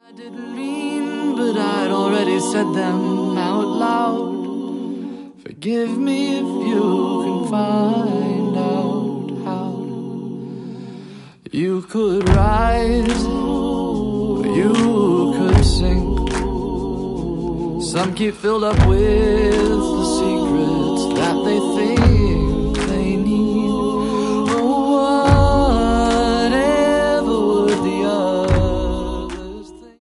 I didn't mean, but I'd already said them out loud. Forgive me if you can find out how. You could rise, or you could sink. Some keep filled up with the secrets that they think